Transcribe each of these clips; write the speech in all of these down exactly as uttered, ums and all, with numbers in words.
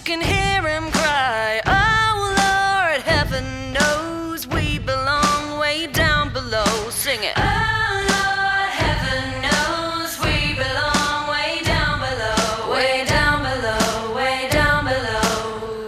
can hear him cry. Oh Lord, heaven knows we belong way down below. Sing it. Oh Lord, heaven knows we belong way down below, way down below, way down below.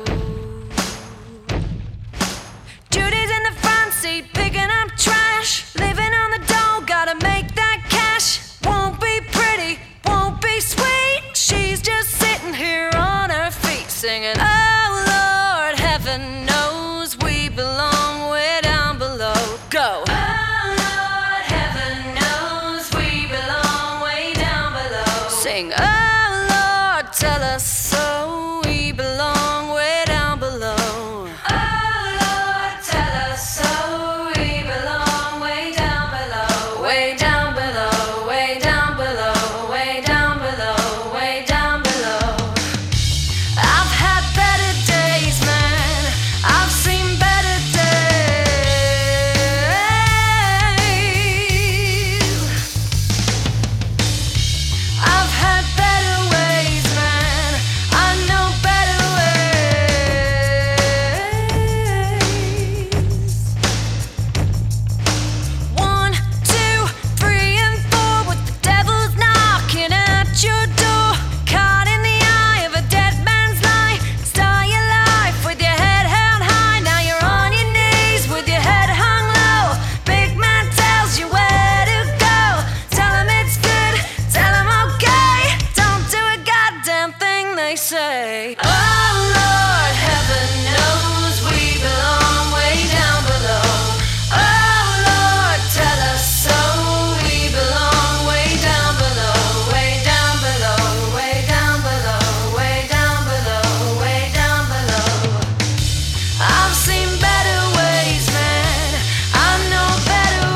Judy's in the front seat picking up trash, living on the dole, gotta make that cash. Won't be pretty, won't be sweet, she's just sitting here on her feet singing. Oh Lord, heaven knows we belong way down below. Go. Oh Lord, heaven knows we belong way down below. Sing. Oh Lord, tell us so, we belong way down below. Oh Lord, tell us so, we belong way down below, way down below, way down below, way down below, way down below. I've had better days, man, I've seen better days. I've had better ways, man, I know better ways. One, two, three, and four, with the devil's knocking at your door. Caught in the eye of a dead man's lie. Start your life with your head held high. Now you're on your knees with your head hung low. Big man tells you where to go. Tell him it's good, tell him okay. Don't do a goddamn thing they say. Oh Lord, heaven knows we belong way down below. Oh Lord, tell us so, we belong way down below, way down below, way down below, way down below, way down below. I've seen better ways, man, I know better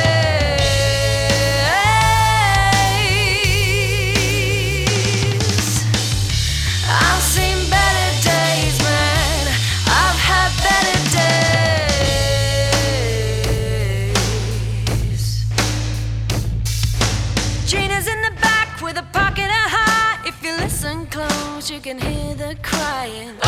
ways. I've seen better days, man, I've had better days. Gina's in the back with a pocket of heart. If you listen close, you can hear the crying.